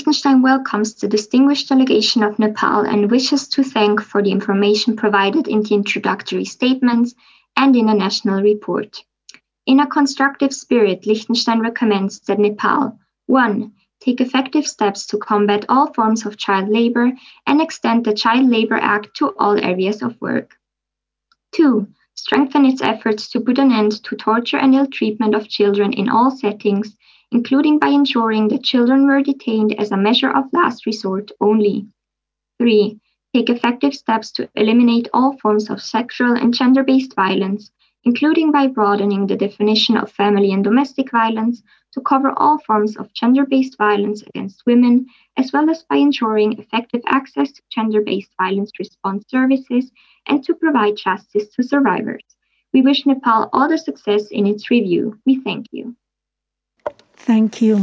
Liechtenstein welcomes the distinguished delegation of Nepal and wishes to thank for the information provided in the introductory statements and in the national report. In a constructive spirit, Liechtenstein recommends that Nepal 1. Take effective steps to combat all forms of child labor and extend the Child Labor Act to all areas of work. 2. Strengthen its efforts to put an end to torture and ill treatment of children in all settings, including by ensuring that children were detained as a measure of last resort only. 3. Take effective steps to eliminate all forms of sexual and gender-based violence, including by broadening the definition of family and domestic violence to cover all forms of gender-based violence against women, as well as by ensuring effective access to gender-based violence response services and to provide justice to survivors. We wish Nepal all the success in its review. We thank you. Thank you.